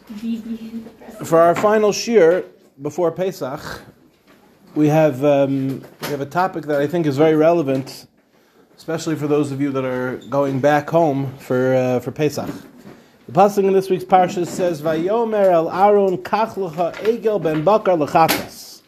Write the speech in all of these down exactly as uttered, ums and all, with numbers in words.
For our final shir before Pesach, we have um, we have a topic that I think is very relevant, especially for those of you that are going back home for uh, for Pesach. The pasuk in this week's parsha says, "Vayomer el Aaron kach lecha egel ben bakar lechatas."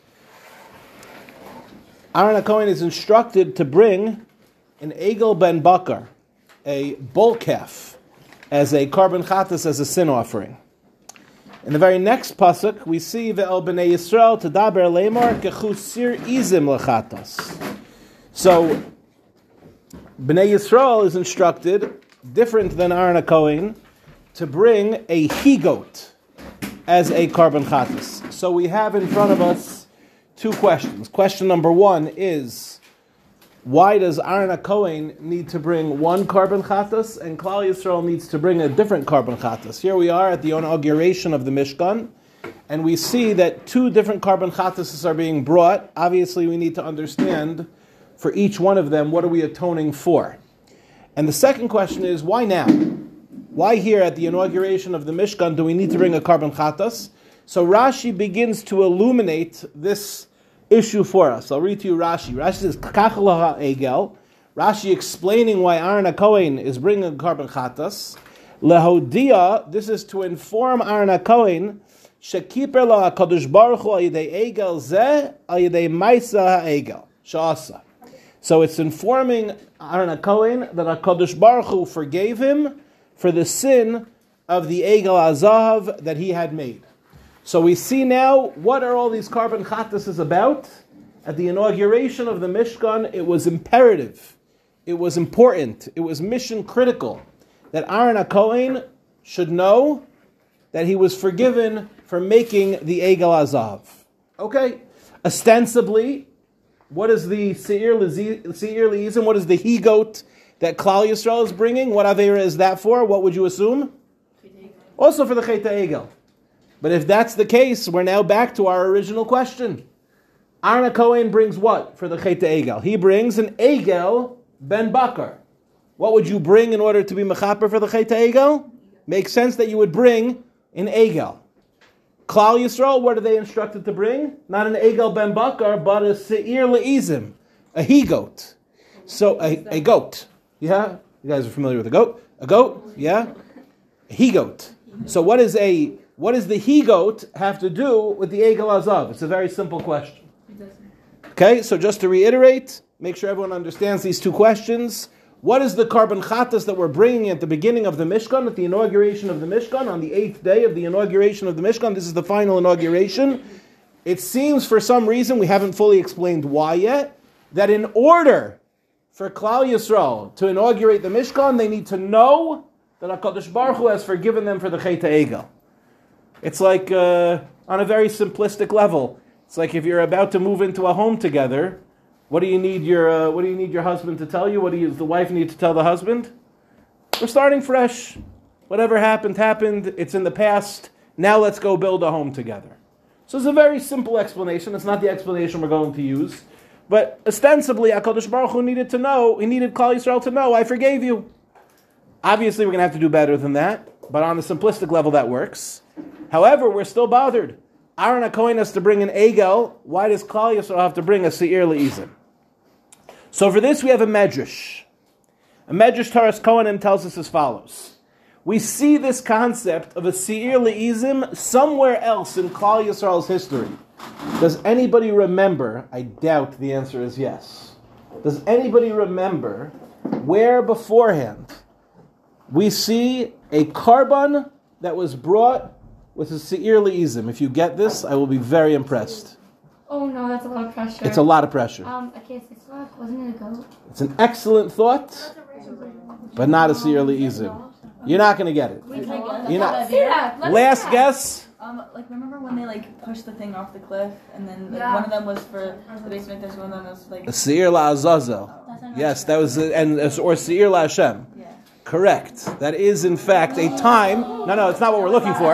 Aaron HaKohen is instructed to bring an egel ben bakar, a bull calf, as a carbon chatas, as a sin offering. In the very next pasuk, we see ve'el b'nei Yisrael tadaber leimar kechu sir izim lechatas. So, b'nei Yisrael is instructed, different than Aaron HaKohen, to bring a he-goat as a carbon chatas. So we have in front of us two questions. Question number one is, why does Aaron HaKohen need to bring one carbon chatas and Klal Yisrael needs to bring a different carbon chatas? Here we are at the inauguration of the Mishkan, and we see that two different carbon chatases are being brought. Obviously, we need to understand for each one of them, what are we atoning for? And the second question is, why now? Why here at the inauguration of the Mishkan do we need to bring a carbon chatas? So Rashi begins to illuminate this issue for us. I'll read to you Rashi. Rashi says, Kach lecha egel. Rashi explaining why Aaron HaKohen is bringing a carbon chatas. Lehodia, this is to inform Aaron HaKohen, shekiper la HaKadosh Baruch Hu al yedei egel zeh al yedei maisa ha'egel. Sha'asa. So it's informing Aaron HaKohen that HaKadosh Baruch Hu forgave him for the sin of the egel azav that he had made. So we see now, what are all these carbon chatases about? At the inauguration of the Mishkan, it was imperative, it was important, it was mission critical that Aaron HaKohen should know that he was forgiven for making the Egel Azav. Okay, ostensibly, what is the Seir Le'izim, what is the he-goat that Klal Yisrael is bringing? What Avera is that for? What would you assume? Also for the Chet HaEgel. But if that's the case, we're now back to our original question. Aaron HaKohen brings what for the Chet HaEgel? He brings an Egel ben Bakar. What would you bring in order to be mechaper for the Chet HaEgel? Makes sense that you would bring an Egel. Klal Yisrael, what are they instructed to bring? Not an Egel ben Bakar, but a Seir Le'izim, a he-goat. So, a, a goat. Yeah? You guys are familiar with a goat? A goat? Yeah? A he-goat. So what is a... What does the he-goat have to do with the Egel Azav? It's a very simple question. Okay, so just to reiterate, make sure everyone understands these two questions. What is the carbon chatas that we're bringing at the beginning of the Mishkan, at the inauguration of the Mishkan, on the eighth day of the inauguration of the Mishkan? This is the final inauguration. It seems for some reason, we haven't fully explained why yet, that in order for Klal Yisrael to inaugurate the Mishkan, they need to know that HaKadosh Baruch Hu has forgiven them for the Chet HaEgel. It's like, uh, on a very simplistic level, it's like if you're about to move into a home together, what do you need your uh, what do you need your husband to tell you? What do you, does the wife need to tell the husband? We're starting fresh. Whatever happened, happened. It's in the past. Now let's go build a home together. So it's a very simple explanation. It's not the explanation we're going to use. But ostensibly, HaKadosh Baruch Hu needed to know, he needed Klal Yisrael to know, I forgave you. Obviously, we're going to have to do better than that. But on a simplistic level, that works. However, we're still bothered. Aaron HaKohen has to bring an Egel. Why does Klal Yisrael have to bring a Seir Le'izim? So for this, we have a Medrash. A Medrash Taras Kohanim tells us as follows. We see this concept of a Seir Le'izim somewhere else in Klal Yisrael's history. Does anybody remember? I doubt the answer is yes. Does anybody remember where beforehand we see a carbon that was brought with a Seir Le'izim? If you get this, I will be very impressed. Oh no, that's a lot of pressure. It's a lot of pressure. Um, okay, six o'clock, wasn't it a goat? It's an excellent thought, but not a Seir Le'izim. You're not going to get it. We can get You're not. Let's Last see guess? Um, like remember when they like pushed the thing off the cliff, and then like, Yeah. one of them was for the basement, there's one of them was like A Seir La'azazel. Yes, that was, a, and or Seir La'Hashem. yeah. Correct. That is, in fact, a time... No, no, it's not what we're looking for.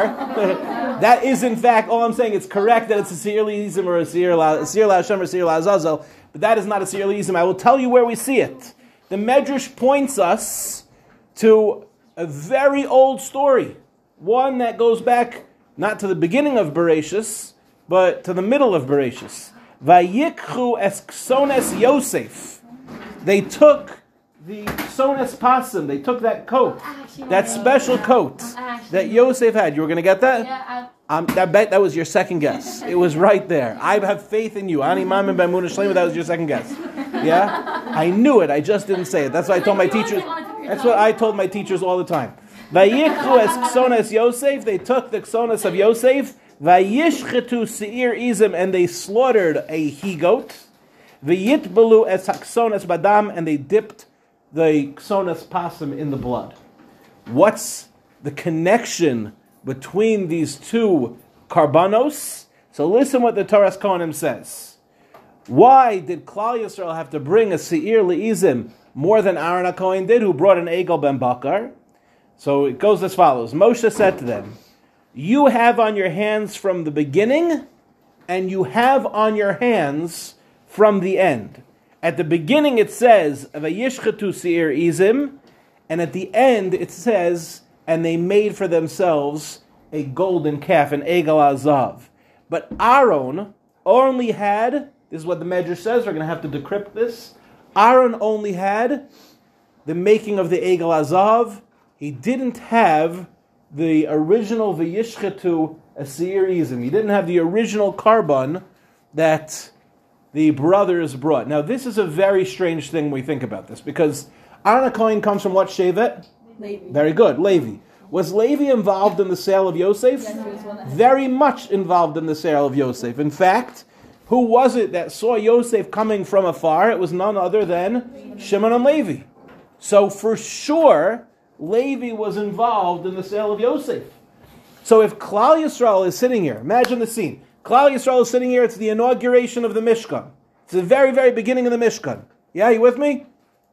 That is, in fact, all I'm saying, it's correct that it's a Seir Le'izim or a Seir La'Hashem or Seir La'Azazel, but that is not a Seir Le'izim. I will tell you where we see it. The Medrash points us to a very old story, one that goes back not to the beginning of Bereshis, but to the middle of Bereshis. Vayikchu es ksones Yosef. They took the ksones pasim. They took that coat, that special coat that Yosef had. You were going to get that? Yeah, Um, I bet that was your second guess. It was right there. I have faith in you. Ani Mam and Bamuna Shlema, that was your second guess. Yeah? I knew it. I just didn't say it. That's what I told my teachers. That's what I told my teachers all the time. Vayikhu es ksonas Yosef. They took the ksonas of Yosef. Vayishchetu seir izim. And they slaughtered a he-goat. Vayitbelu es ksonas badam. And they dipped the ksonas pasim in the blood. What's the connection between these two karbanos? So listen what the Torah Kohanim says. Why did Klal Yisrael have to bring a seir leizim more than Aaron HaKohen did, who brought an egel ben bakar? So it goes as follows. Moshe said to them, you have on your hands from the beginning, and you have on your hands from the end. At the beginning it says, vayishchetu seir izim, and at the end it says, and they made for themselves a golden calf, an egel azav. But Aaron only had, this is what the Medrash says, we're going to have to decrypt this. Aaron only had the making of the egel azav. He didn't have the original v'yishchetu asirizim. He didn't have the original carbon that the brothers brought. Now this is a very strange thing when we think about this, because Aaron HaKohen comes from what shevet? Levi. Very good, Levi. Was Levi involved in the sale of Yosef? Yes, he was one that- Very much involved in the sale of Yosef. In fact, who was it that saw Yosef coming from afar? It was none other than Shimon and Levi. So for sure, Levi was involved in the sale of Yosef. So if Klal Yisrael is sitting here, imagine the scene. Klal Yisrael is sitting here, it's the inauguration of the Mishkan. It's the very, very beginning of the Mishkan. Yeah, you with me?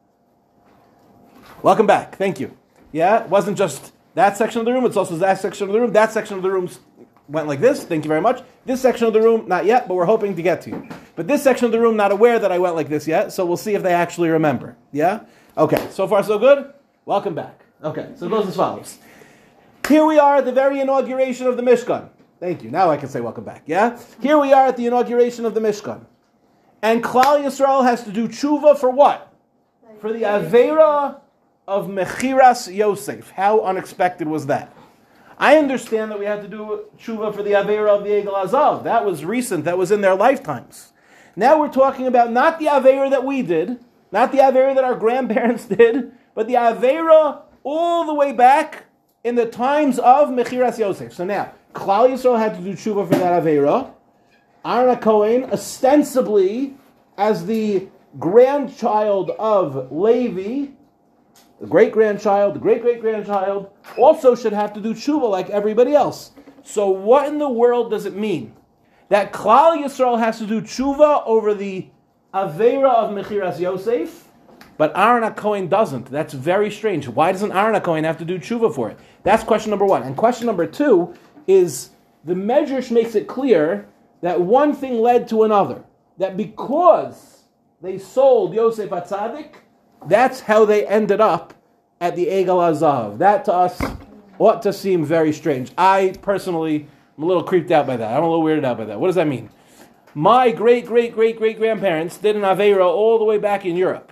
Welcome back. Thank you. Yeah, it wasn't just that section of the room, it's also that section of the room. That section of the room went like this. Thank you very much. This section of the room, not yet, but we're hoping to get to you. But this section of the room, not aware that I went like this yet, so we'll see if they actually remember. Yeah? Okay, so far so good? Welcome back. Okay, so it goes as follows. Here we are at the very inauguration of the Mishkan. Thank you. Now I can say welcome back. Yeah? Here we are at the inauguration of the Mishkan. And Klal Yisrael has to do tshuva for what? For the Aveira of Mechiras Yosef. How unexpected was that? I understand that we had to do tshuva for the Aveira of the Egel Azav. That was recent. That was in their lifetimes. Now we're talking about not the Aveira that we did, not the Aveira that our grandparents did, but the Aveira all the way back in the times of Mechiras Yosef. So now, Klal Yisrael had to do tshuva for that Aveira. Aaron HaKohen, ostensibly as the grandchild of Levi, the great-grandchild, the great-great-grandchild, also should have to do tshuva like everybody else. So what in the world does it mean that Klal Yisrael has to do tshuva over the Aveira of Mechiras Yosef, but Aaron HaKohen doesn't? That's very strange. Why doesn't Aaron HaKohen have to do tshuva for it? That's question number one. And question number two is, the Medrash makes it clear that one thing led to another. That because they sold Yosef HaTzadik, that's how they ended up at the Egel Azav. That to us ought to seem very strange. I personally am a little creeped out by that. I'm a little weirded out by that. What does that mean? My great, great, great, great grandparents did an Aveira all the way back in Europe.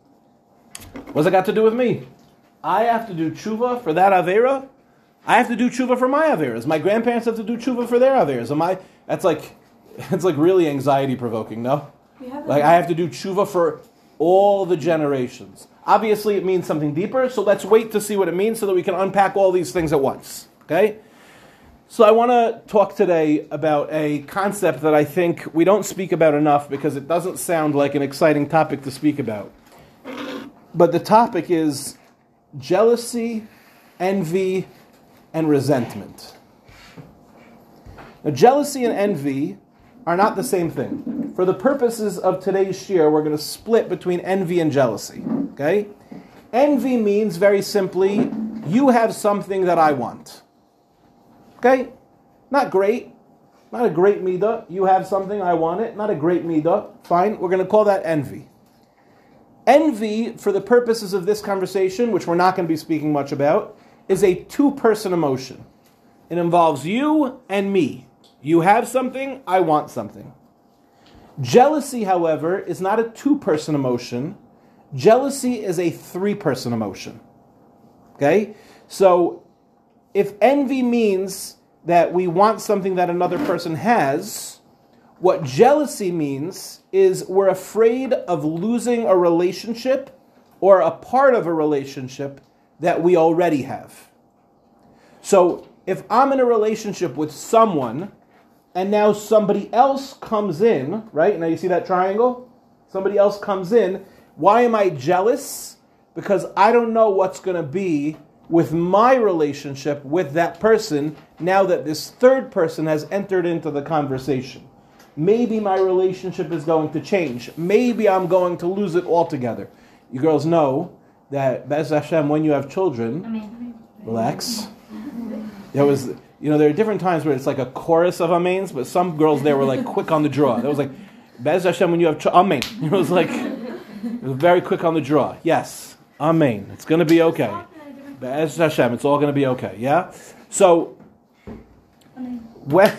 What's it got to do with me? I have to do tshuva for that Aveira? I have to do tshuva for my Aveiras. My grandparents have to do tshuva for their Aveiras. Am I, that's like, that's like really anxiety provoking, no? Like I have to do tshuva for all the generations. Obviously it means something deeper, so let's wait to see what it means so that we can unpack all these things at once. Okay? So I want to talk today about a concept that I think we don't speak about enough because it doesn't sound like an exciting topic to speak about. But the topic is jealousy, envy, and resentment. Now, jealousy and envy are not the same thing. For the purposes of today's shiur, we're going to split between envy and jealousy. Okay? Envy means, very simply, you have something that I want. Okay? Not great. Not a great midah. You have something, I want it. Not a great midah. Fine. We're going to call that envy. Envy, for the purposes of this conversation, which we're not going to be speaking much about, is a two-person emotion. It involves you and me. You have something, I want something. Jealousy, however, is not a two-person emotion. Jealousy is a three-person emotion. Okay? So, if envy means that we want something that another person has, what jealousy means is we're afraid of losing a relationship or a part of a relationship that we already have. So, if I'm in a relationship with someone, and now somebody else comes in, right? Now you see that triangle? Somebody else comes in. Why am I jealous? Because I don't know what's going to be with my relationship with that person now that this third person has entered into the conversation. Maybe my relationship is going to change. Maybe I'm going to lose it altogether. You girls know that, Be'ez Hashem, when you have children, Amen. relax. There was, you know, there are different times where it's like a chorus of amens, but some girls there were like quick on the draw. There was like, Be'ez Hashem, when you have ch- amen. It was like, it was very quick on the draw. Yes, amen. It's going to be okay. Be'ez Hashem, it's all going to be okay. Yeah. So when,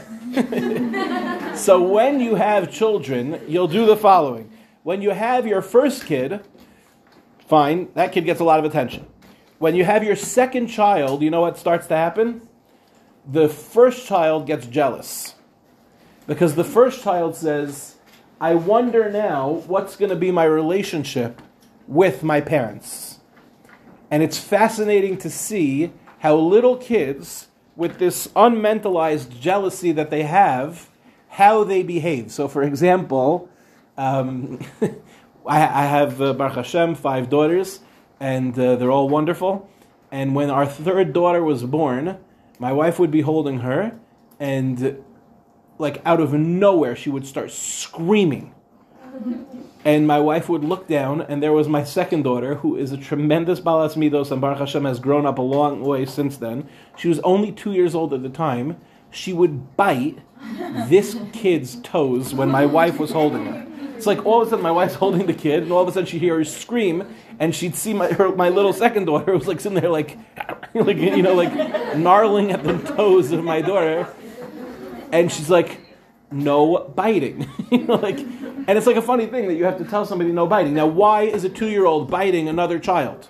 so when you have children, you'll do the following. When you have your first kid, fine, that kid gets a lot of attention. When you have your second child, you know what starts to happen? The first child gets jealous. Because the first child says, I wonder now what's going to be my relationship with my parents. And it's fascinating to see how little kids, with this unmentalized jealousy that they have, how they behave. So for example, um, I, I have, uh, Baruch Hashem, five daughters, and uh, they're all wonderful. And when our third daughter was born, my wife would be holding her, and like out of nowhere, she would start screaming. And my wife would look down, and there was my second daughter, who is a tremendous balas midos, and Baruch Hashem has grown up a long way since then. She was only two years old at the time. She would bite this kid's toes when my wife was holding her. It's like all of a sudden my wife's holding the kid, and all of a sudden she'd hear her scream, and she'd see my her, my little second daughter who was like sitting there like, like you know, like gnarling at the toes of my daughter, and she's like, no biting, you know, like, and it's like a funny thing that you have to tell somebody no biting. Now, why is a two-year-old biting another child?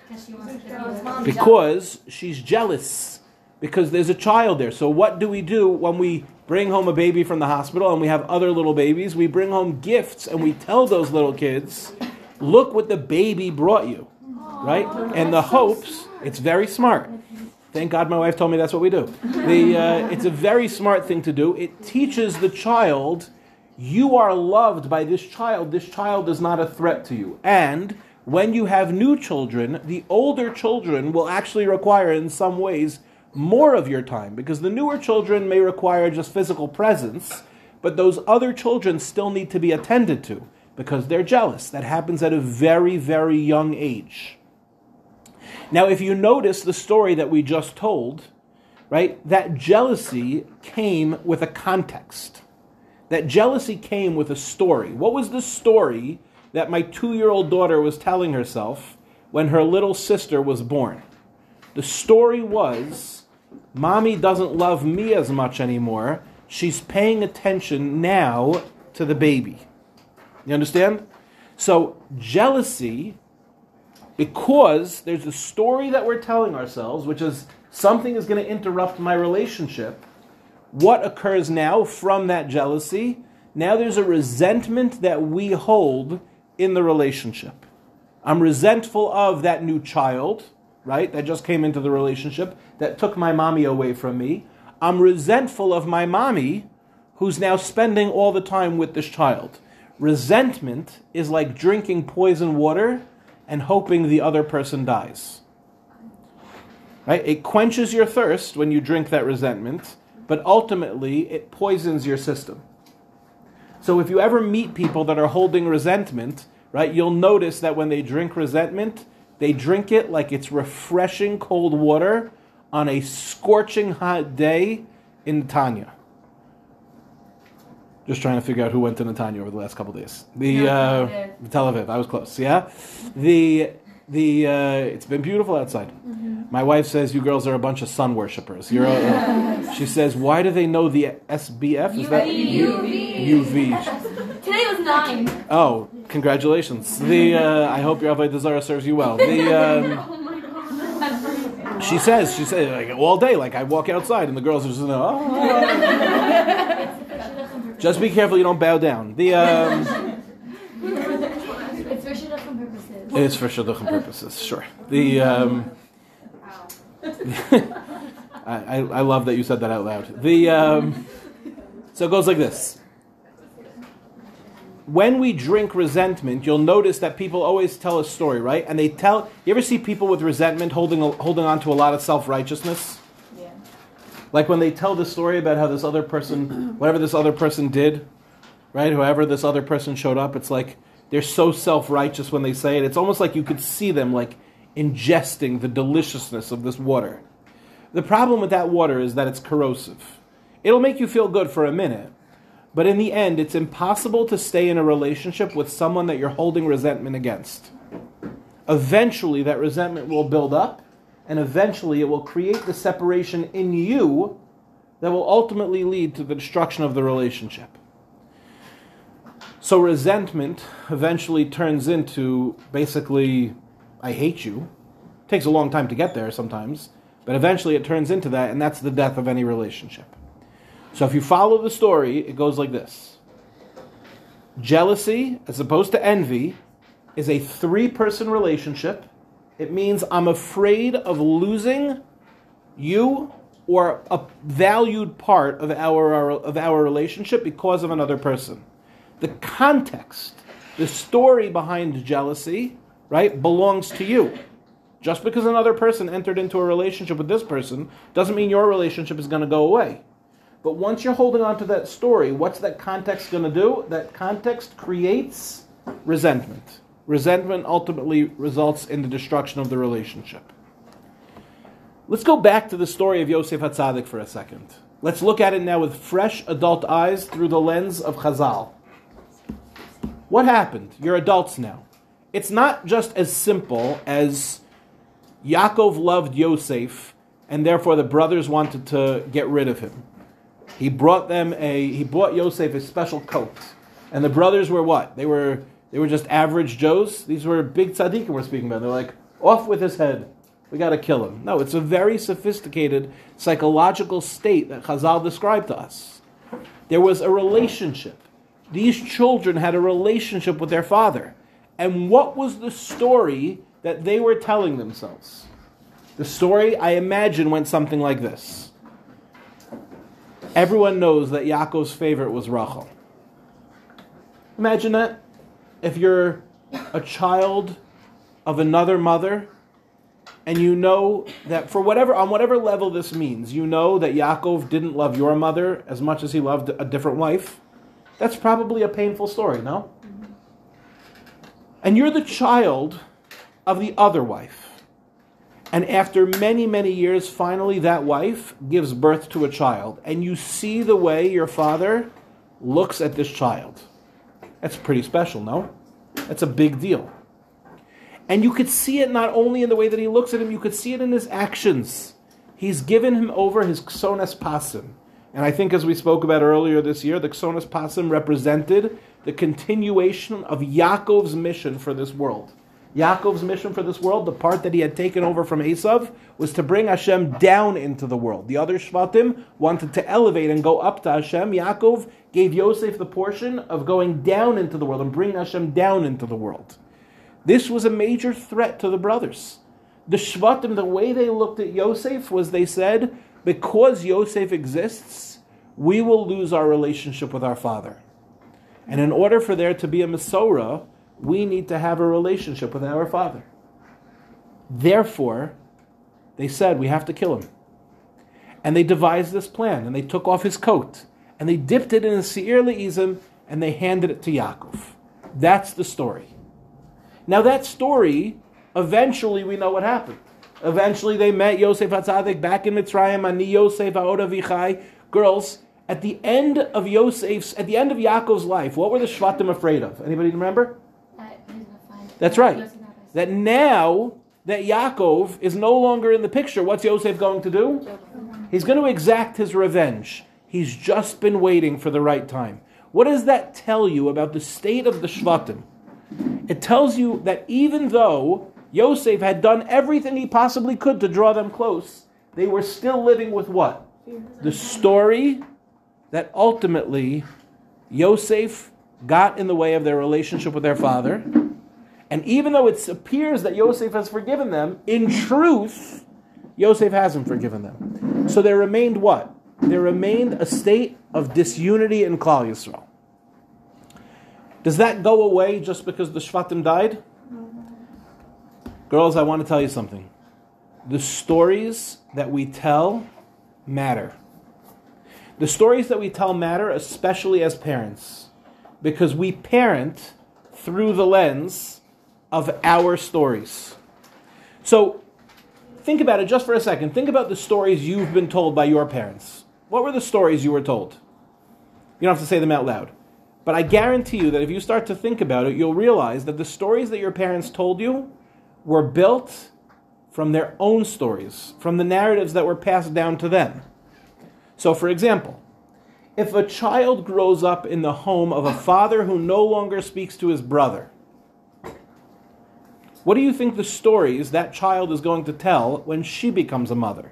Because she's jealous. Because there's a child there. So what do we do when we bring home a baby from the hospital and we have other little babies? We bring home gifts and we tell those little kids, look what the baby brought you, right? And the hopes, it's very smart. Thank God my wife told me that's what we do. The, uh, it's a very smart thing to do. It teaches the child, you are loved by this child. This child is not a threat to you. And when you have new children, the older children will actually require in some ways more of your time, because the newer children may require just physical presence, but those other children still need to be attended to because they're jealous. That happens at a very, very young age. Now, if you notice the story that we just told, right, that jealousy came with a context. That jealousy came with a story. What was the story that my two-year-old daughter was telling herself when her little sister was born? The story was, Mommy doesn't love me as much anymore. She's paying attention now to the baby. You understand? So jealousy, because there's a story that we're telling ourselves, which is something is going to interrupt my relationship. What occurs now from that jealousy? Now there's a resentment that we hold in the relationship. I'm resentful of that new child, right, that just came into the relationship, that took my mommy away from me. I'm resentful of my mommy, who's now spending all the time with this child. Resentment is like drinking poison water and hoping the other person dies. Right? It quenches your thirst when you drink that resentment, but ultimately it poisons your system. So if you ever meet people that are holding resentment, right, you'll notice that when they drink resentment, they drink it like it's refreshing cold water on a scorching hot day in Netanya. Just trying to figure out who went to Netanya over the last couple of days. The No, uh, Tel Aviv. Tel Aviv. I was close. Yeah, the The uh, it's been beautiful outside. Mm-hmm. My wife says you girls are a bunch of sun worshippers. You're. A, she says, why do they know the S B F? Is that U V? U V. Today was nine. Oh, congratulations. The uh, I hope your Avodah Zarah serves you well. The. Um, Oh my god. She says, she says, like all day, like I walk outside and the girls are just, oh. Just be careful you don't bow down. The um, It's for shidduchim purposes. it's for shidduchim purposes, sure. The um, I, I I love that you said that out loud. The um, so it goes like this. When we drink resentment, you'll notice that people always tell a story, right? And they tell. You ever see people with resentment holding holding on to a lot of self-righteousness? Yeah. Like when they tell the story about how this other person, whatever this other person did, right? Whoever this other person showed up, it's like they're so self-righteous when they say it. It's almost like you could see them like ingesting the deliciousness of this water. The problem with that water is that it's corrosive. It'll make you feel good for a minute, but in the end, it's impossible to stay in a relationship with someone that you're holding resentment against. Eventually, that resentment will build up, and eventually it will create the separation in you that will ultimately lead to the destruction of the relationship. So resentment eventually turns into basically, I hate you. It takes a long time to get there sometimes, but eventually it turns into that, and that's the death of any relationship. So if you follow the story, it goes like this. Jealousy, as opposed to envy, is a three-person relationship. It means I'm afraid of losing you or a valued part of our, our of our relationship because of another person. The context, the story behind jealousy, right, belongs to you. Just because another person entered into a relationship with this person doesn't mean your relationship is going to go away. But once you're holding on to that story, what's that context going to do? That context creates resentment. Resentment ultimately results in the destruction of the relationship. Let's go back to the story of Yosef HaTzadik for a second. Let's look at it now with fresh adult eyes through the lens of Chazal. What happened? You're adults now. It's not just as simple as Yaakov loved Yosef, and therefore the brothers wanted to get rid of him. He brought them a he brought Yosef a special coat. And the brothers were what? They were they were just average Joes. These were big tzaddikim we're speaking about. They're like, off with his head. We got to kill him. No, it's a very sophisticated psychological state that Chazal described to us. There was a relationship. These children had a relationship with their father. And what was the story that they were telling themselves? The story, I imagine, went something like this. Everyone knows that Yaakov's favorite was Rachel. Imagine that. If you're a child of another mother, and you know that for whatever, on whatever level this means, you know that Yaakov didn't love your mother as much as he loved a different wife, that's probably a painful story, no? And you're the child of the other wife. And after many, many years, finally that wife gives birth to a child. And you see the way your father looks at this child. That's pretty special, no? That's a big deal. And you could see it not only in the way that he looks at him, you could see it in his actions. He's given him over his Ksonas Pasim. And I think as we spoke about earlier this year, the Ksonas Pasim represented the continuation of Yaakov's mission for this world. Yaakov's mission for this world, the part that he had taken over from Esav, was to bring Hashem down into the world. The other Shvatim wanted to elevate and go up to Hashem. Yaakov gave Yosef the portion of going down into the world and bringing Hashem down into the world. This was a major threat to the brothers. The Shvatim, the way they looked at Yosef was they said, because Yosef exists, we will lose our relationship with our father. And in order for there to be a Mesorah, we need to have a relationship with our father. Therefore, they said, we have to kill him. And they devised this plan, and they took off his coat, and they dipped it in a Seir Le'izim, and they handed it to Yaakov. That's the story. Now that story, eventually we know what happened. Eventually they met Yosef HaTzadik back in Mitzrayim, Ani Yosef Ha'od Avichai. Girls, at the end of Yosef's, at the end of Yaakov's life, what were the Shvatim afraid of? Anybody remember? That he was gonna find That's right. Yosef not by that now that Yaakov is no longer in the picture, what's Yosef going to do? He's going to exact his revenge. He's just been waiting for the right time. What does that tell you about the state of the Shvatim? It tells you that even though Yosef had done everything he possibly could to draw them close, they were still living with what? The story that ultimately Yosef got in the way of their relationship with their father. And even though it appears that Yosef has forgiven them, in truth, Yosef hasn't forgiven them. So there remained what? There remained a state of disunity in Klal Yisrael. Does that go away just because the Shvatim died? Girls, I want to tell you something. The stories that we tell matter. The stories that we tell matter, especially as parents, because we parent through the lens of our stories. So, think about it just for a second. Think about the stories you've been told by your parents. What were the stories you were told? You don't have to say them out loud. But I guarantee you that if you start to think about it, you'll realize that the stories that your parents told you were built from their own stories, from the narratives that were passed down to them. So, for example, if a child grows up in the home of a father who no longer speaks to his brother, what do you think the stories that child is going to tell when she becomes a mother?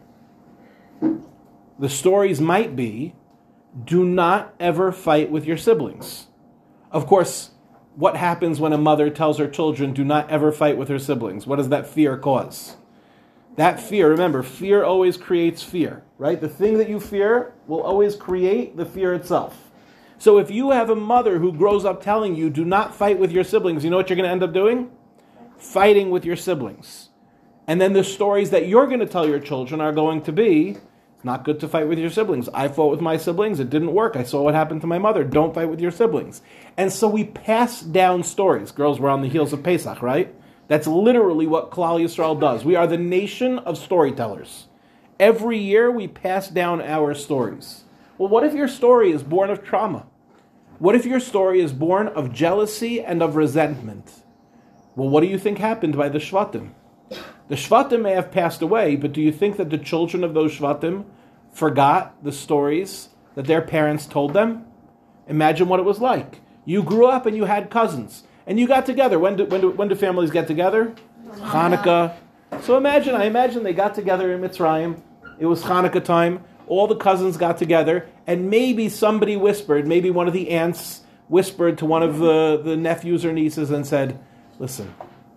The stories might be, do not ever fight with your siblings. Of course, what happens when a mother tells her children, do not ever fight with her siblings? What does that fear cause? That fear, remember, fear always creates fear, right? The thing that you fear will always create the fear itself. So if you have a mother who grows up telling you, do not fight with your siblings, you know what you're going to end up doing? Fighting with your siblings. And then the stories that you're going to tell your children are going to be, it's not good to fight with your siblings. I fought with my siblings. It didn't work. I saw what happened to my mother. Don't fight with your siblings. And so we pass down stories. Girls, we're on the heels of Pesach, right? That's literally what Klal Yisrael does. We are the nation of storytellers. Every year we pass down our stories. Well, what if your story is born of trauma? What if your story is born of jealousy and of resentment? Well, what do you think happened by the Shvatim? The Shvatim may have passed away, but do you think that the children of those Shvatim forgot the stories that their parents told them? Imagine what it was like. You grew up and you had cousins, and you got together. When do, when do, when do families get together? Hanukkah. So imagine, I imagine they got together in Mitzrayim. It was Hanukkah time. All the cousins got together, and maybe somebody whispered, maybe one of the aunts whispered to one of the, the nephews or nieces and said, listen,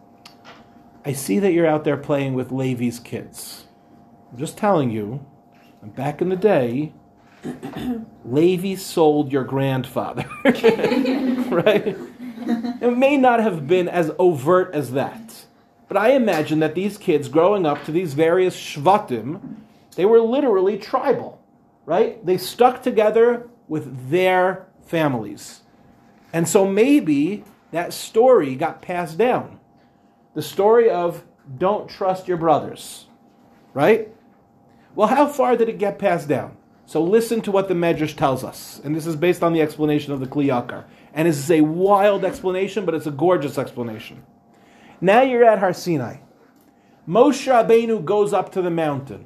I see that you're out there playing with Levi's kids. I'm just telling you, back in the day, Levi sold your grandfather. Right? It may not have been as overt as that. But I imagine that these kids growing up to these various Shvatim, they were literally tribal. Right? They stuck together with their families. And so maybe that story got passed down. The story of don't trust your brothers, right? Well, how far did it get passed down? So listen to what the Medrash tells us. And this is based on the explanation of the Kli Yakar. And this is a wild explanation, but it's a gorgeous explanation. Now you're at Har Sinai. Moshe Rabbeinu goes up to the mountain.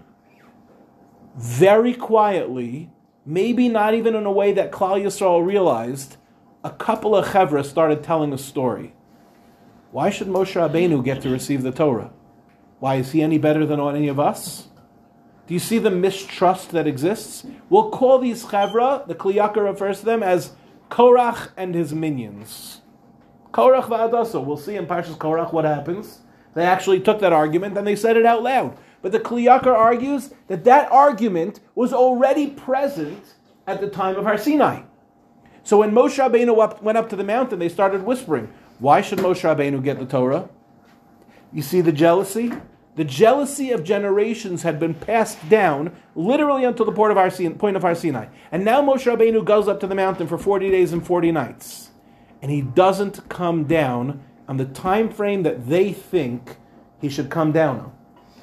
Very quietly, maybe not even in a way that Klal Yisrael realized, a couple of chevra started telling a story. Why should Moshe Rabbeinu get to receive the Torah? Why, is he any better than any of us? Do you see the mistrust that exists? We'll call these chevra, the Kli Yakar refers to them as Korach and his minions. Korach va'adaso. We'll see in Parshas Korach what happens. They actually took that argument and they said it out loud. But the Kli Yakar argues that that argument was already present at the time of Har Sinai. So when Moshe Rabbeinu up, went up to the mountain, they started whispering, why should Moshe Rabbeinu get the Torah? You see the jealousy? The jealousy of generations had been passed down literally until the point of Har Sinai, point of Har Sinai. And now Moshe Rabbeinu goes up to the mountain for forty days and forty nights. And he doesn't come down on the time frame that they think he should come down on.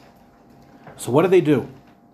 So what do they do?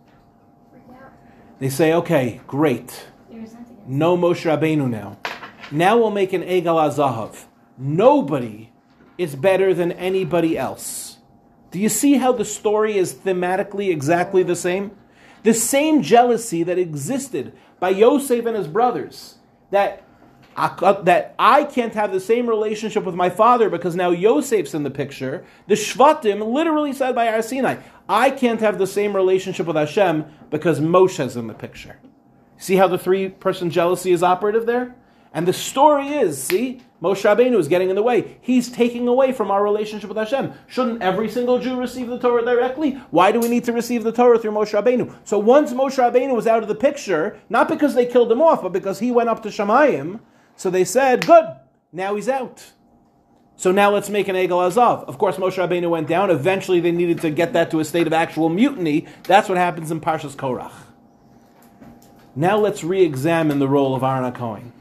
They say, okay, great. No Moshe Rabbeinu now. Now we'll make an Egel HaZahav. Nobody is better than anybody else. Do you see how the story is thematically exactly the same? The same jealousy that existed by Yosef and his brothers, that, that I can't have the same relationship with my father because now Yosef's in the picture. The Shvatim literally said by Har Sinai, I can't have the same relationship with Hashem because Moshe's in the picture. See how the three-person jealousy is operative there? And the story is, see, Moshe Rabbeinu is getting in the way. He's taking away from our relationship with Hashem. Shouldn't every single Jew receive the Torah directly? Why do we need to receive the Torah through Moshe Rabbeinu? So once Moshe Rabbeinu was out of the picture, not because they killed him off, but because he went up to Shamayim, so they said, good, now he's out. So now let's make an Egel Azav. Of course, Moshe Rabbeinu went down. Eventually they needed to get that to a state of actual mutiny. That's what happens in Parshas Korach. Now let's re-examine the role of Aaron HaKohen.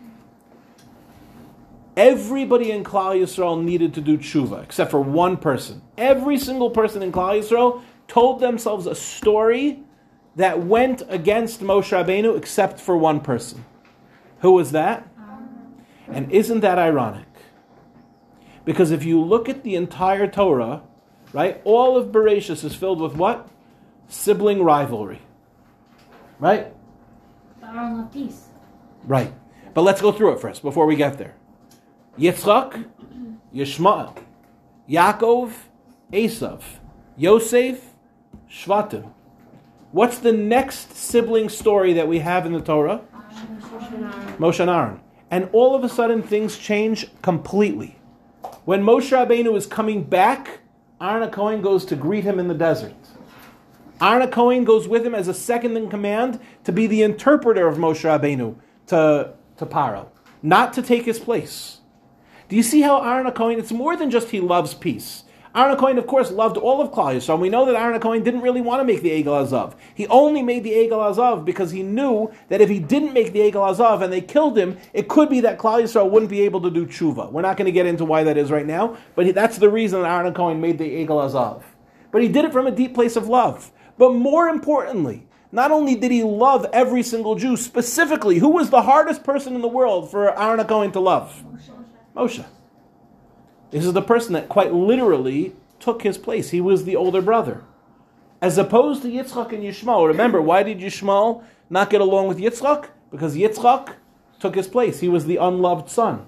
Everybody in Klal Yisrael needed to do tshuva, except for one person. Every single person in Klal Yisrael told themselves a story that went against Moshe Rabbeinu, except for one person. Who was that? And isn't that ironic? Because if you look at the entire Torah, right, all of Bereshis is filled with what? Sibling rivalry. Right? But Aaron loved peace. Right. But let's go through it first, before we get there. Yitzchak, Yishmael, Yaakov, Esav, Yosef, Shvatim. What's the next sibling story that we have in the Torah? Moshe and Aaron. And all of a sudden things change completely. When Moshe Rabbeinu is coming back, Aaron HaKohen goes to greet him in the desert. Aaron HaKohen goes with him as a second in command to be the interpreter of Moshe Rabbeinu to, to Paro, not to take his place. Do you see how Aaron HaKohen, it's more than just he loves peace. Aaron HaKohen, of course, loved all of Klal Yisrael. We know that Aaron HaKohen didn't really want to make the Egel Azav. He only made the Egel Azav because he knew that if he didn't make the Egel Azav and they killed him, it could be that Klal Yisrael wouldn't be able to do tshuva. We're not going to get into why that is right now, but he, that's the reason that Aaron HaKohen made the Egel Azav. But he did it from a deep place of love. But more importantly, not only did he love every single Jew, specifically, who was the hardest person in the world for Aaron HaKohen to love? Moshe. This is the person that quite literally took his place. He was the older brother. As opposed to Yitzchak and Yishmael. Remember, why did Yishmael not get along with Yitzchak? Because Yitzchak took his place. He was the unloved son.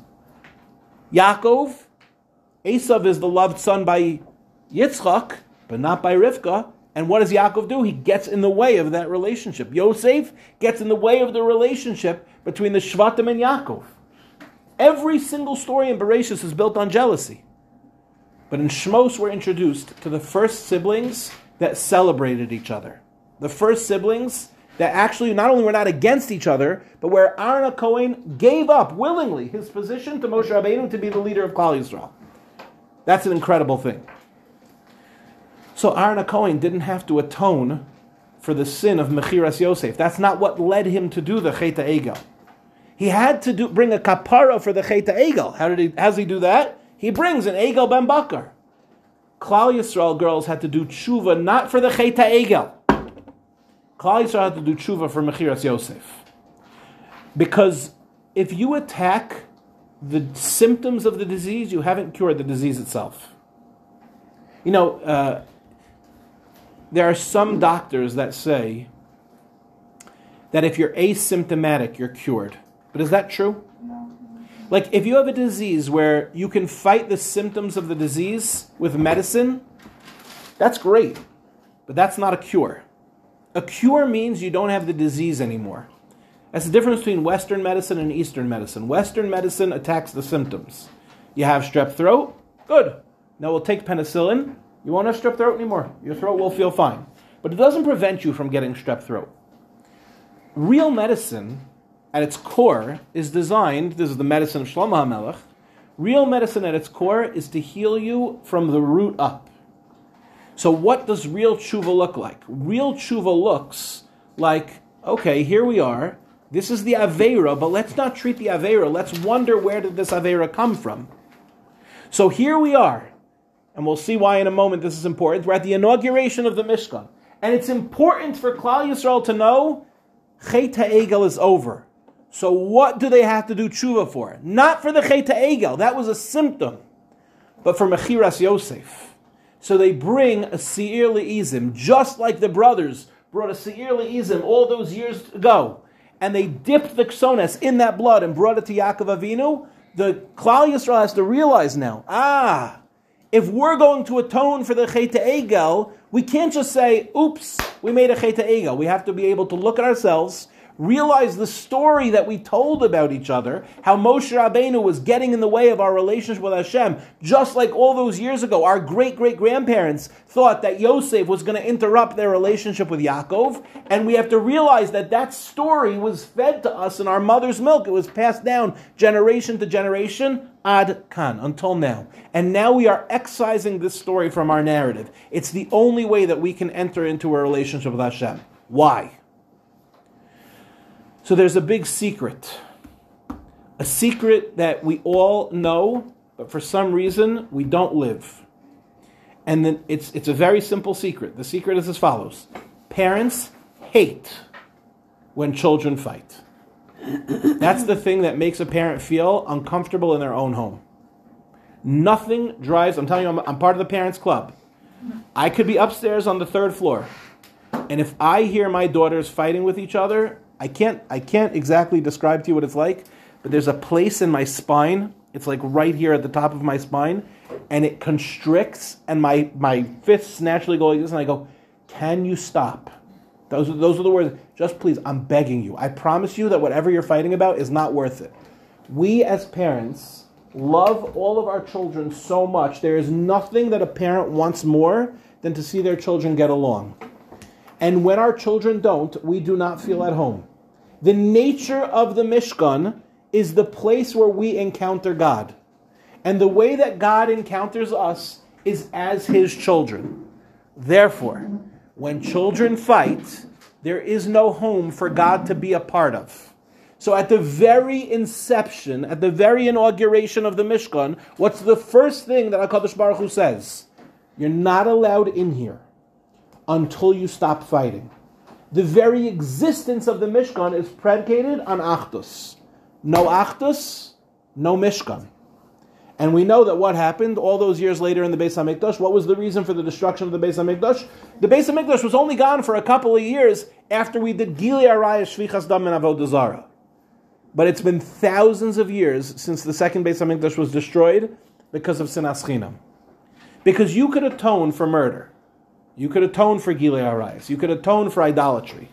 Yaakov, Esav is the loved son by Yitzchak, but not by Rivka. And what does Yaakov do? He gets in the way of that relationship. Yosef gets in the way of the relationship between the Shvatim and Yaakov. Every single story in Bereshis is built on jealousy. But in Shmos we're introduced to the first siblings that celebrated each other. The first siblings that actually not only were not against each other, but where Aaron HaKohen gave up willingly his position to Moshe Rabbeinu to be the leader of Klal Yisrael. That's an incredible thing. So Aaron HaKohen didn't have to atone for the sin of Mechiras Yosef. That's not what led him to do the Chet HaEgel. He had to do, bring a kapara for the Chet HaEgel. How did he? How does he do that? He brings an Egel ben Bakar. Klal Yisrael girls had to do tshuva not for the Chet HaEgel. Klal Yisrael had to do tshuva for Mechiras Yosef. Because if you attack the symptoms of the disease, you haven't cured the disease itself. You know, uh, there are some doctors that say that if you're asymptomatic, you're cured. But is that true? No. Like, if you have a disease where you can fight the symptoms of the disease with medicine, that's great. But that's not a cure. A cure means you don't have the disease anymore. That's the difference between Western medicine and Eastern medicine. Western medicine attacks the symptoms. You have strep throat? Good. Now we'll take penicillin. You won't have strep throat anymore. Your throat will feel fine. But it doesn't prevent you from getting strep throat. Real medicine, at its core, is designed, this is the medicine of Shlomo HaMelech, real medicine at its core is to heal you from the root up. So what does real tshuva look like? Real tshuva looks like, okay, here we are, this is the Aveira, but let's not treat the Aveira, let's wonder where did this Aveira come from. So here we are, and we'll see why in a moment this is important, we're at the inauguration of the Mishkan, and it's important for Klal Yisrael to know Chet HaEgel is over. So what do they have to do tshuva for? Not for the Chet HaEgel. That was a symptom. but for Mechiras Yosef. So they bring a Seir Le'izim, just like the brothers brought a Seir Le'izim all those years ago, and they dipped the Ksones in that blood and brought it to Yaakov Avinu. The Klal Yisrael has to realize now, ah, if we're going to atone for the Chet Egel, we can't just say, oops, we made a Chet Egel. We have to be able to look at ourselves, realize the story that we told about each other, how Moshe Rabbeinu was getting in the way of our relationship with Hashem, just like all those years ago, our great-great-grandparents thought that Yosef was going to interrupt their relationship with Yaakov, and we have to realize that that story was fed to us in our mother's milk. It was passed down generation to generation, ad kan, until now. And now we are excising this story from our narrative. It's the only way that we can enter into a relationship with Hashem. Why? So there's a big secret. A secret that we all know, but for some reason we don't live. And then it's it's a very simple secret. The secret is as follows. Parents hate when children fight. That's the thing that makes a parent feel uncomfortable in their own home. Nothing drives, I'm telling you, I'm, I'm part of the parents' club. I could be upstairs on the third floor, and if I hear my daughters fighting with each other, I can't I can't exactly describe to you what it's like, but there's a place in my spine, it's like right here at the top of my spine, and it constricts, and my, my fists naturally go like this, and I go, can you stop? Those are, those are the words. Just please, I'm begging you. I promise you that whatever you're fighting about is not worth it. We as parents love all of our children so much. There is nothing that a parent wants more than to see their children get along. And when our children don't, we do not feel at home. The nature of the Mishkan is the place where we encounter God. And the way that God encounters us is as His children. Therefore, when children fight, there is no home for God to be a part of. So at the very inception, at the very inauguration of the Mishkan, what's the first thing that HaKadosh Baruch Hu says? You're not allowed in here until you stop fighting. The very existence of the Mishkan is predicated on Achdus. No Achdus, no Mishkan. And we know that what happened all those years later in the Beis HaMikdash, what was the reason for the destruction of the Beis HaMikdash? The Beis HaMikdash was only gone for a couple of years after we did Gili Araya Shvichas Dam and Avodah Zarah. But it's been thousands of years since the second Beis HaMikdash was destroyed because of Sinas Chinam. Because you could atone for murder. You could atone for Gilei Arayos. You could atone for idolatry.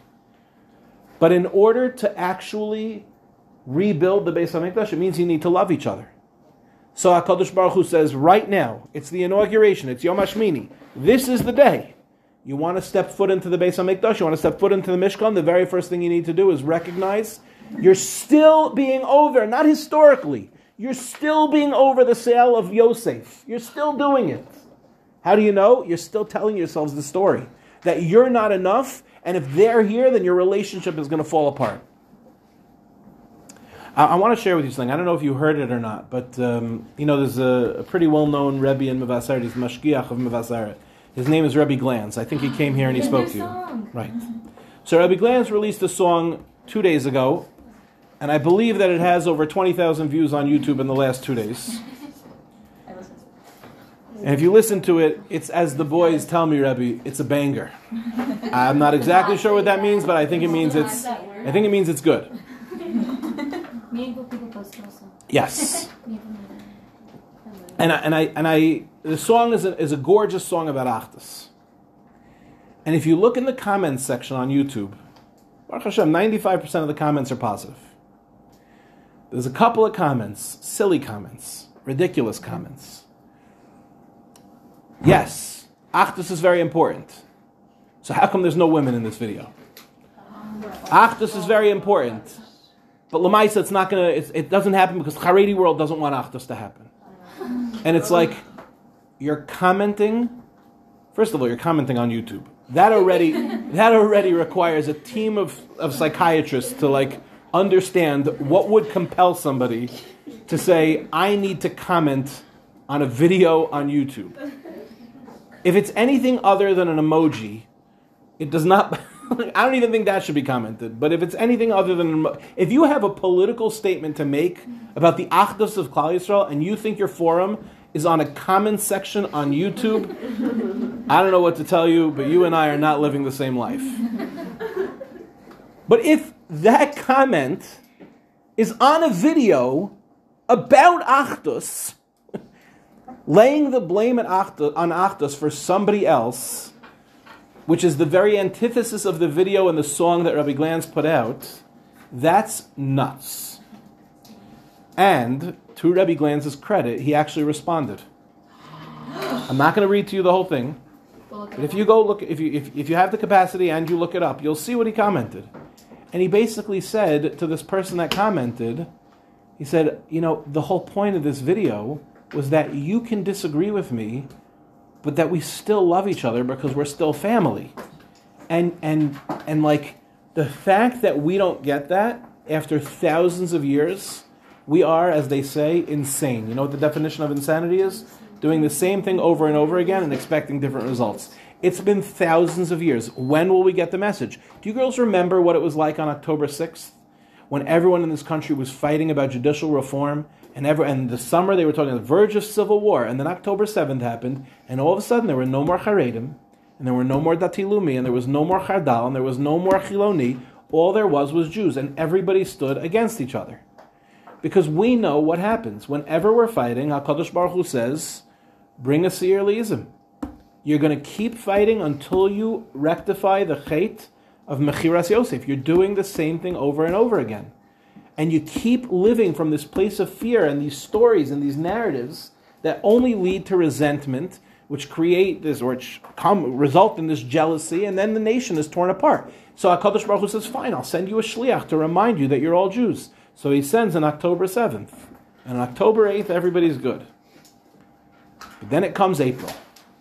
But in order to actually rebuild the Beis HaMikdash, it means you need to love each other. So HaKadosh Baruch Hu says, right now, it's the inauguration, it's Yom HaShmini. This is the day. You want to step foot into the Beis HaMikdash, you want to step foot into the Mishkan, the very first thing you need to do is recognize you're still being over, not historically, you're still being over the sale of Yosef. You're still doing it. How do you know? You're still telling yourselves the story. That you're not enough, and if they're here, then your relationship is going to fall apart. I, I want to share with you something. I don't know if you heard it or not, but um, you know, there's a, a pretty well-known Rebbe in Mevasaret. He's Mashgiach of Mevasaret. His name is Rebbe Glantz. I think he came here and he spoke to you. Right. So Rebbe Glantz released a song two days ago, and I believe that it has over twenty thousand views on YouTube in the last two days. And if you listen to it, it's as the boys tell me, Rebbe, it's a banger. I'm not exactly sure what that means, but I think it means it's I think it means it's good. Yes. And I, and I and I the song is a, is a gorgeous song about Achdus. And if you look in the comments section on YouTube, Baruch Hashem, ninety-five percent of the comments are positive. There's a couple of comments, silly comments, ridiculous comments. Yes, Achdus is very important. So how come there's no women in this video? Achdus is very important. But Lamaisa, it's not gonna. It's, it doesn't happen because Haredi world doesn't want Achdus to happen. And it's like you're commenting. First of all, you're commenting on YouTube. That already that already requires a team of, of psychiatrists to like understand what would compel somebody to say, I need to comment on a video on YouTube. If it's anything other than an emoji, it does not. I don't even think that should be commented. But if it's anything other than, if you have a political statement to make about the Achdus of Klal Yisrael and you think your forum is on a comment section on YouTube, I don't know what to tell you, but you and I are not living the same life. But if that comment is on a video about Achdus, laying the blame at Achdus, on Achdus for somebody else, which is the very antithesis of the video and the song that Rabbi Glanz put out, that's nuts. And to Rabbi Glanz's credit, he actually responded. I'm not going to read to you the whole thing, but if you go look, if you if, if you have the capacity and you look it up, you'll see what he commented. And he basically said to this person that commented, he said, you know, the whole point of this video was that you can disagree with me, but that we still love each other because we're still family. And and and like the fact that we don't get that after thousands of years, we are, as they say, insane. You know what the definition of insanity is? Doing the same thing over and over again and expecting different results. It's been thousands of years. When will we get the message? Do you girls remember what it was like on October sixth? When everyone in this country was fighting about judicial reform, and ever and the summer they were talking on the verge of civil war, and then October seventh happened, and all of a sudden there were no more Haredim, and there were no more Dati Lumi, and there was no more Chardal, and there was no more Chiloni. All there was was Jews, and everybody stood against each other. Because we know what happens. Whenever we're fighting, HaKadosh Baruch Hu says, bring a Seir Le'izim. You're going to keep fighting until you rectify the Chet of Mechiras Yosef. You're doing the same thing over and over again. And you keep living from this place of fear and these stories and these narratives that only lead to resentment, which create this, or which come, result in this jealousy, and then the nation is torn apart. So HaKadosh Baruch Hu says, fine, I'll send you a shliach to remind you that you're all Jews. So he sends on October seventh. And on October eighth, everybody's good. But then it comes April.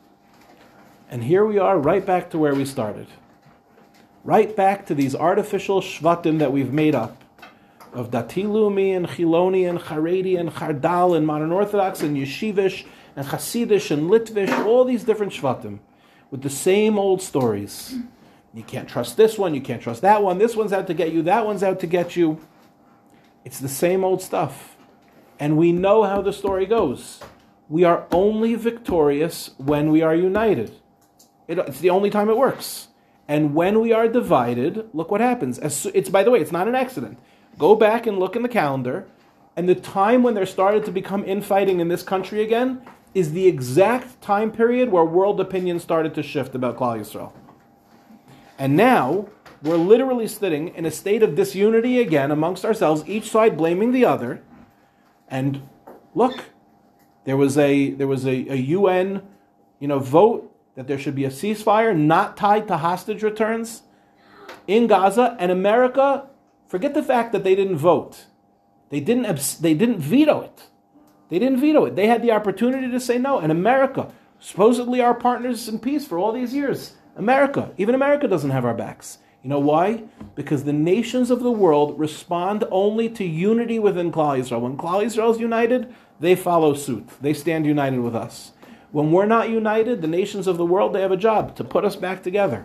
And here we are right back to where we started. Right back to these artificial shvatim that we've made up of Dati Lumi and Chiloni and Haredi and Chardal and Modern Orthodox and Yeshivish and Hasidish and Litvish, all these different shvatim with the same old stories. You can't trust this one, you can't trust that one, this one's out to get you, that one's out to get you. It's the same old stuff. And we know how the story goes. We are only victorious when we are united. It, it's the only time it works. And when we are divided, look what happens. As, it's, by the way, it's not an accident. Go back and look in the calendar, and the time when there started to become infighting in this country again is the exact time period where world opinion started to shift about Klal Yisrael. And now, we're literally sitting in a state of disunity again amongst ourselves, each side blaming the other. And look, there was a there was a, a U N, you know, vote that there should be a ceasefire not tied to hostage returns in Gaza, and America, forget the fact that they didn't vote. They didn't abs- they didn't veto it. They didn't veto it. They had the opportunity to say no. And America, supposedly our partners in peace for all these years, America, even America doesn't have our backs. You know why? Because the nations of the world respond only to unity within Klal Yisrael. When Klal Yisrael is united, they follow suit. They stand united with us. When we're not united, the nations of the world, they have a job to put us back together.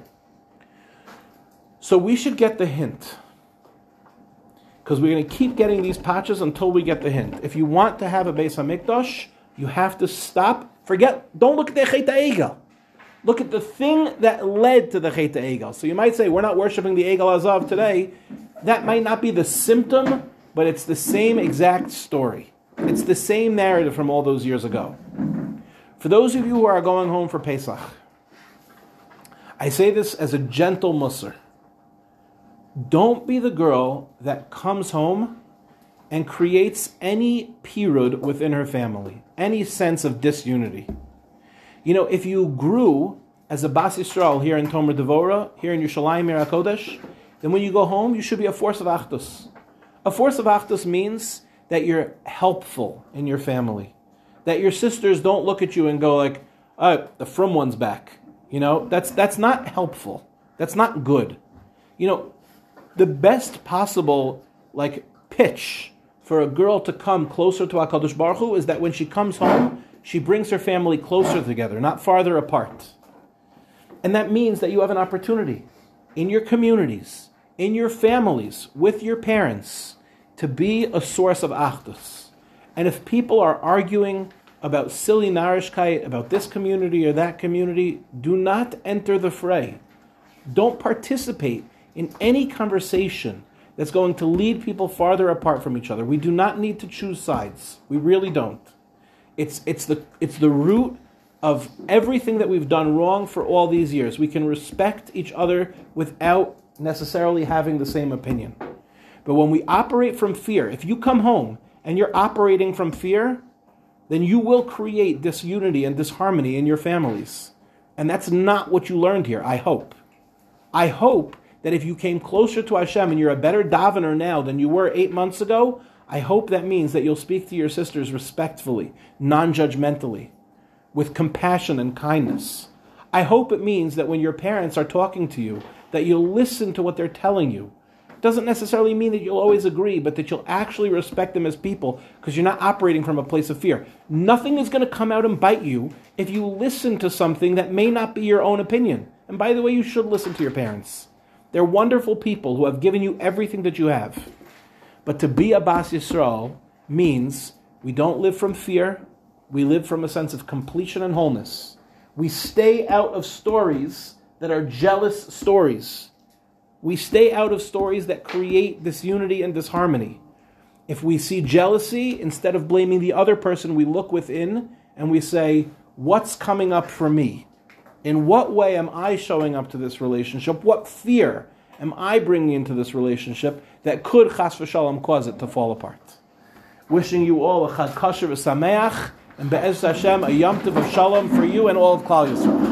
So we should get the hint. Because we're going to keep getting these patches until we get the hint. If you want to have a Beis HaMikdash, you have to stop. Forget, don't look at the Chet HaEgel. Look at the thing that led to the Chet HaEgel. So you might say, we're not worshiping the Egel Azav today. That might not be the symptom, but it's the same exact story. It's the same narrative from all those years ago. For those of you who are going home for Pesach, I say this as a gentle musar. Don't be the girl that comes home and creates any pirud within her family, any sense of disunity. You know, if you grew as a Bas Yisrael here in Tomer Devora, here in Yerushalayim, Ir HaKodesh, then when you go home, you should be a force of Achdus. A force of Achdus means that you're helpful in your family. That your sisters don't look at you and go like, oh, the frum one's back. You know, that's that's not helpful. That's not good. You know, the best possible like pitch for a girl to come closer to HaKadosh Baruch Hu is that when she comes home, she brings her family closer together, not farther apart. And that means that you have an opportunity in your communities, in your families, with your parents, to be a source of achdus. And if people are arguing about silly narishkeit, about this community or that community, do not enter the fray. Don't participate in any conversation that's going to lead people farther apart from each other. We do not need to choose sides. We really don't. It's it's the it's the root of everything that we've done wrong for all these years. We can respect each other without necessarily having the same opinion. But when we operate from fear, if you come home and you're operating from fear, then you will create disunity and disharmony in your families. And that's not what you learned here, I hope. I hope that if you came closer to Hashem and you're a better davener now than you were eight months ago, I hope that means that you'll speak to your sisters respectfully, non-judgmentally, with compassion and kindness. I hope it means that when your parents are talking to you, that you'll listen to what they're telling you. It doesn't necessarily mean that you'll always agree, but that you'll actually respect them as people because you're not operating from a place of fear. Nothing is going to come out and bite you if you listen to something that may not be your own opinion. And by the way, you should listen to your parents. They're wonderful people who have given you everything that you have. But to be a Bas Yisrael means we don't live from fear. We live from a sense of completion and wholeness. We stay out of stories that are jealous stories. We stay out of stories that create disunity and disharmony. If we see jealousy, instead of blaming the other person, we look within and we say, what's coming up for me? In what way am I showing up to this relationship? What fear am I bringing into this relationship that could, chas v'shalom, cause it to fall apart? Wishing you all a chag kosher v'sameach, and be'ez Hashem, a yom tov of shalom for you and all of Klal Yisrael.